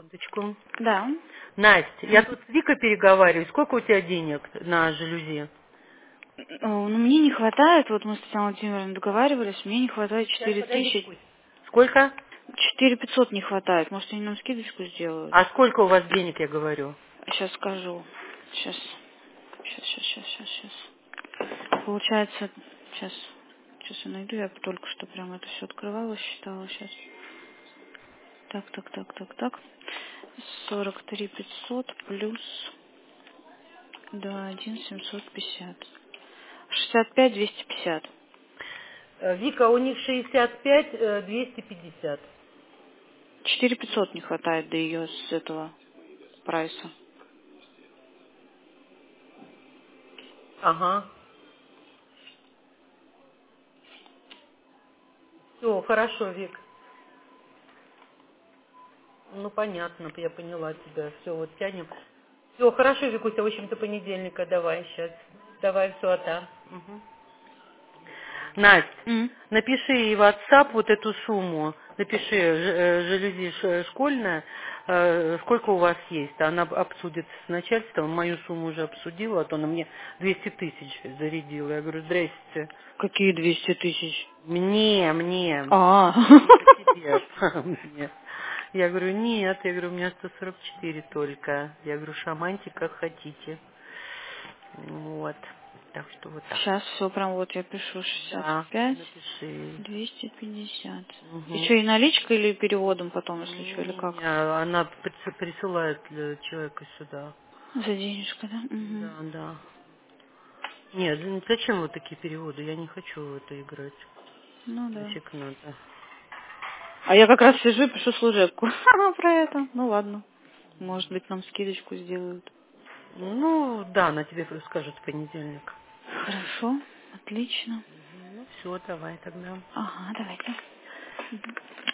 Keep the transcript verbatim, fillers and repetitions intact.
Секундочку. Да. Настя, я тут с Викой переговариваю. Сколько у тебя денег на жалюзи? О, ну, мне не хватает, вот мы с Татьяной Владимировной договаривались, мне не хватает Сейчас, четыре подожди, тысячи. Викусь. Сколько? Четыре пятьсот не хватает, может, они нам скидочку сделают? А сколько у вас денег, я говорю? Сейчас скажу. Сейчас. Сейчас, сейчас, сейчас, сейчас, сейчас. Получается, сейчас. Сейчас я найду, я только что прям это все открывала, считала сейчас. Так, так, так, так, так. Сорок три пятьсот плюс два один семьсот пятьдесят. Шестьдесят пять двести пятьдесят. Э, Вика, у них шестьдесят пять, э, двести пятьдесят. Четыре пятьсот не хватает до ее с этого прайса. Ага. Все, хорошо, Вик. Ну, понятно, я поняла тебя. Все, вот тянем. Все, хорошо, Викуся, в общем-то, понедельника давай сейчас. Давай, все, а там. Угу. Настя, М. напиши ей в WhatsApp вот эту сумму. Напиши, ж- э, жалюзи ш- школьная, э, сколько у вас есть. Она об- обсудит с начальством. Мою сумму уже обсудила, а то она мне двести тысяч зарядила. Я говорю, здрасте. Какие двести тысяч? Мне, мне. А. Это тебе. Мне. Я говорю, нет, я говорю, у меня сто сорок четыре только. Я говорю, шаманьте как хотите. Вот. Так что вот так. Сейчас все прям вот я пишу шестьдесят Да, пять напиши. двести пятьдесят. Угу. Еще и наличка или переводом потом, если что, или как? Не, она прис- присылает для человека сюда. За денежку, да? Угу. Да, да. Нет, ну зачем вот такие переводы? Я не хочу в это играть. Ну да. Нафиг надо. А я как раз сижу и пишу служебку. Про это. Ну ладно. Может быть, нам скидочку сделают. Ну, да, она тебе скажет в понедельник. Хорошо. Отлично. Ну, все, давай тогда. Ага, давайте. Мгм.